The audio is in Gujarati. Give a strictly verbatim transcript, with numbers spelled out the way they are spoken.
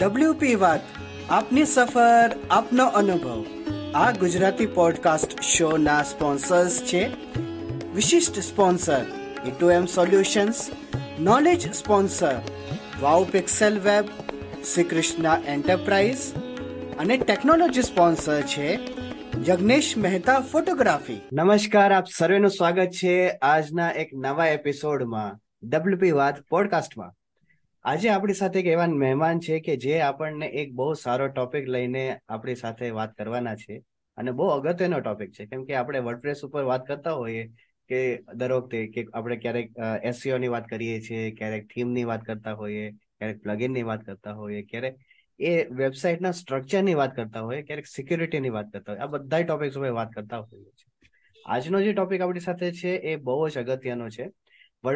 ડબલ્યુપી વાત, આપની સફર આપનો અનુભવ. આ ગુજરાતી પોડકાસ્ટ શોના સ્પોન્સર્સ છે વિશિષ્ટ sponsor A two M solutions, knowledge sponsor wow pixel web, Shri Krishna enterprise અને ટેકનોલોજી સ્પોન્સર છે જગનેશ મહેતા ફોટોગ્રાફી. નમસ્કાર, આપ સર્વેનું સ્વાગત છે આજના એક નવા એપિસોડમાં ડબલ્યુપી વાત પોડકાસ્ટમાં. આજે આપણી સાથે એક એવા મહેમાન છે કે જે આપણને એક બહુ સારો ટોપિક લઈને આપણી સાથે વાત કરવાના છે અને બહુ અગત્યનો ટોપિક છે, કેમ કે આપણે વર્ડપ્રેસ ઉપર વાત કરતા હોઈએ કે દર વખતે કે આપણે ક્યારેક એસઈઓ ની વાત કરીએ છીએ, ક્યારેક થીમની વાત કરતા હોઈએ, ક્યારેક પ્લગઇનની વાત કરતા હોઈએ, ક્યારેક એ વેબસાઇટના સ્ટ્રક્ચરની વાત કરતા હોઈએ, ક્યારેક સિક્યુરિટીની વાત કરતા હોય. આ બધા ટોપિક્સ ઉપર વાત કરતા હોઈએ છીએ. આજનો જે ટોપિક આપણી સાથે છે એ બહુ જ અગત્યનો છે